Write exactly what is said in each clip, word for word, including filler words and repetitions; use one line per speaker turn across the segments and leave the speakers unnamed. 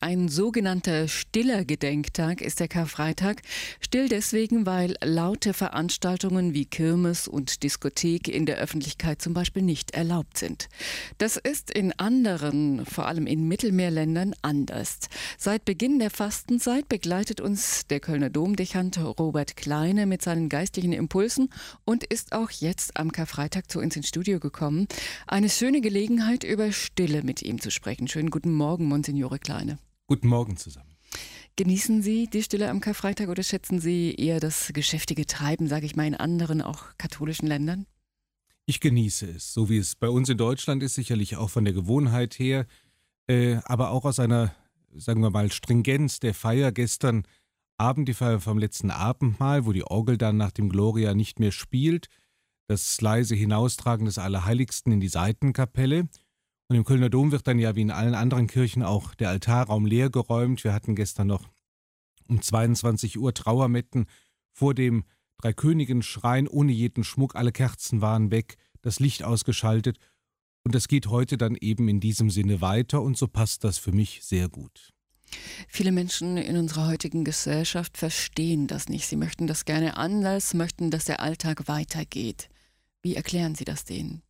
Ein sogenannter stiller Gedenktag ist der Karfreitag. Still deswegen, weil laute Veranstaltungen wie Kirmes und Diskothek in der Öffentlichkeit zum Beispiel nicht erlaubt sind. Das ist in anderen, vor allem in Mittelmeerländern, anders. Seit Beginn der Fastenzeit begleitet uns der Kölner Domdechant Robert Kleine mit seinen geistlichen Impulsen und ist auch jetzt am Karfreitag zu uns ins Studio gekommen. Eine schöne Gelegenheit, über Stille mit ihm zu sprechen. Schönen guten Morgen, Monsignore Kleine.
Guten Morgen zusammen.
Genießen Sie die Stille am Karfreitag oder schätzen Sie eher das geschäftige Treiben, sage ich mal, in anderen, auch katholischen Ländern?
Ich genieße es, so wie es bei uns in Deutschland ist, sicherlich auch von der Gewohnheit her, äh, aber auch aus einer, sagen wir mal, Stringenz der Feier. Gestern Abend, die Feier vom letzten Abendmahl, wo die Orgel dann nach dem Gloria nicht mehr spielt, das leise Hinaustragen des Allerheiligsten in die Seitenkapelle. Und im Kölner Dom wird dann ja wie in allen anderen Kirchen auch der Altarraum leer geräumt. Wir hatten gestern noch um zweiundzwanzig Uhr Trauermetten vor dem Dreikönigenschrein ohne jeden Schmuck. Alle Kerzen waren weg, das Licht ausgeschaltet. Und das geht heute dann eben in diesem Sinne weiter und so passt das für mich sehr gut.
Viele Menschen in unserer heutigen Gesellschaft verstehen das nicht. Sie möchten das gerne anders, möchten, dass der Alltag weitergeht. Wie erklären Sie das denen?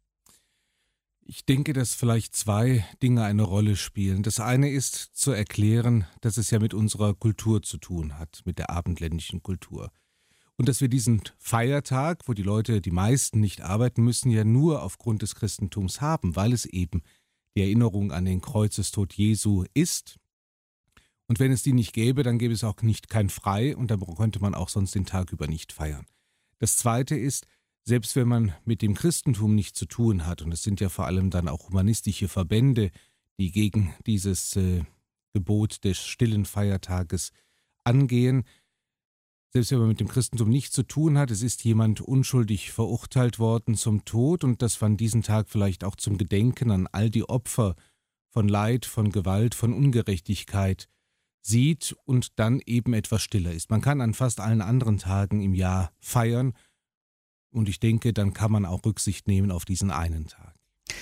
Ich denke, dass vielleicht zwei Dinge eine Rolle spielen. Das eine ist zu erklären, dass es ja mit unserer Kultur zu tun hat, mit der abendländischen Kultur. Und dass wir diesen Feiertag, wo die Leute, die meisten nicht arbeiten müssen, ja nur aufgrund des Christentums haben, weil es eben die Erinnerung an den Kreuzestod Jesu ist. Und wenn es die nicht gäbe, dann gäbe es auch nicht kein Frei und dann könnte man auch sonst den Tag über nicht feiern. Das zweite ist, selbst wenn man mit dem Christentum nichts zu tun hat, und es sind ja vor allem dann auch humanistische Verbände, die gegen dieses äh, Gebot des stillen Feiertages angehen, selbst wenn man mit dem Christentum nichts zu tun hat, es ist jemand unschuldig verurteilt worden zum Tod und dass man diesen Tag vielleicht auch zum Gedenken an all die Opfer von Leid, von Gewalt, von Ungerechtigkeit sieht und dann eben etwas stiller ist. Man kann an fast allen anderen Tagen im Jahr feiern, und ich denke, dann kann man auch Rücksicht nehmen auf diesen einen Tag.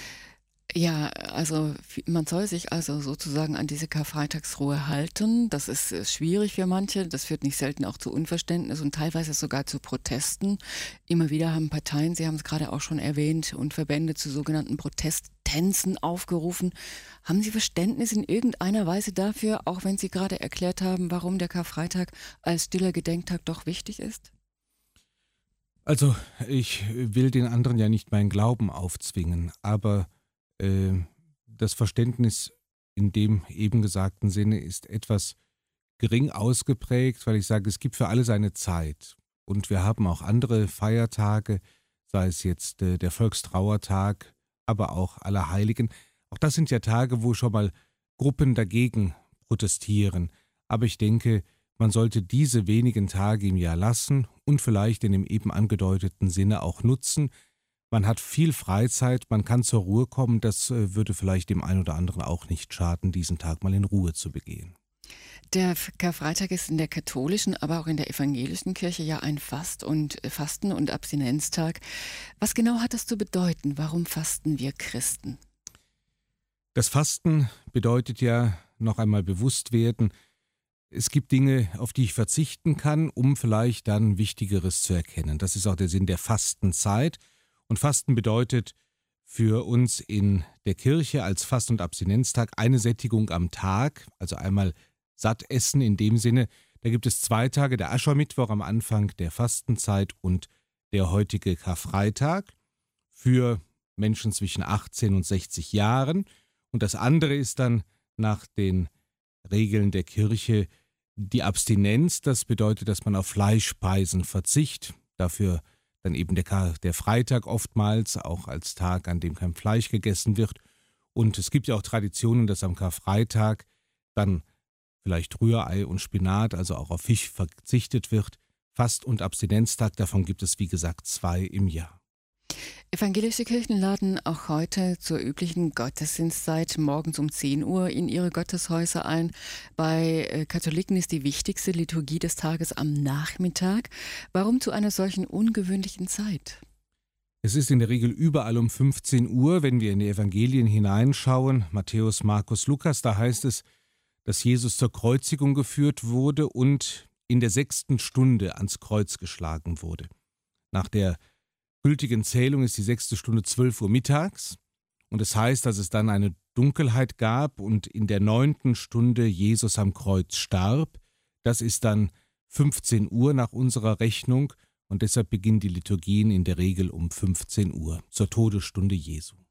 Ja, also man soll sich also sozusagen an diese Karfreitagsruhe halten. Das ist äh, schwierig für manche. Das führt nicht selten auch zu Unverständnis und teilweise sogar zu Protesten. Immer wieder haben Parteien, Sie haben es gerade auch schon erwähnt, und Verbände zu sogenannten Protesttänzen aufgerufen. Haben Sie Verständnis in irgendeiner Weise dafür, auch wenn Sie gerade erklärt haben, warum der Karfreitag als stiller Gedenktag doch wichtig ist?
Also, ich will den anderen ja nicht meinen Glauben aufzwingen, aber äh, das Verständnis in dem eben gesagten Sinne ist etwas gering ausgeprägt, weil ich sage, es gibt für alle seine Zeit. Und wir haben auch andere Feiertage, sei es jetzt äh, der Volkstrauertag, aber auch Allerheiligen. Auch das sind ja Tage, wo schon mal Gruppen dagegen protestieren. Aber ich denke, man sollte diese wenigen Tage im Jahr lassen und vielleicht in dem eben angedeuteten Sinne auch nutzen. Man hat viel Freizeit, man kann zur Ruhe kommen. Das äh, würde vielleicht dem einen oder anderen auch nicht schaden, diesen Tag mal in Ruhe zu begehen.
Der Karfreitag ist in der katholischen, aber auch in der evangelischen Kirche ja ein Fast- und äh, Fasten- und Abstinenztag. Was genau hat das zu bedeuten? Warum fasten wir Christen?
Das Fasten bedeutet ja noch einmal bewusst werden, es gibt Dinge, auf die ich verzichten kann, um vielleicht dann Wichtigeres zu erkennen. Das ist auch der Sinn der Fastenzeit. Und Fasten bedeutet für uns in der Kirche als Fast- und Abstinenztag eine Sättigung am Tag, also einmal satt essen in dem Sinne. Da gibt es zwei Tage, der Aschermittwoch am Anfang der Fastenzeit und der heutige Karfreitag für Menschen zwischen achtzehn und sechzig Jahren. Und das andere ist dann nach den Regeln der Kirche die Abstinenz. Das bedeutet, dass man auf Fleischspeisen verzichtet. Dafür dann eben der, der Freitag oftmals auch als Tag, an dem kein Fleisch gegessen wird. Und es gibt ja auch Traditionen, dass am Karfreitag dann vielleicht Rührei und Spinat, also auch auf Fisch verzichtet wird. Fast- und Abstinenztag, davon gibt es wie gesagt zwei im Jahr.
Evangelische Kirchen laden auch heute zur üblichen Gottesdienstzeit morgens um zehn Uhr in ihre Gotteshäuser ein. Bei äh, Katholiken ist die wichtigste Liturgie des Tages am Nachmittag. Warum zu einer solchen ungewöhnlichen Zeit?
Es ist in der Regel überall um fünfzehn Uhr, wenn wir in die Evangelien hineinschauen. Matthäus, Markus, Lukas, da heißt es, dass Jesus zur Kreuzigung geführt wurde und in der sechsten Stunde ans Kreuz geschlagen wurde. Nach der gültigen Zählung ist die sechste Stunde zwölf Uhr mittags und es heißt, dass es dann eine Dunkelheit gab und in der neunten Stunde Jesus am Kreuz starb. Das ist dann fünfzehn Uhr nach unserer Rechnung und deshalb beginnen die Liturgien in der Regel um fünfzehn Uhr zur Todesstunde Jesu.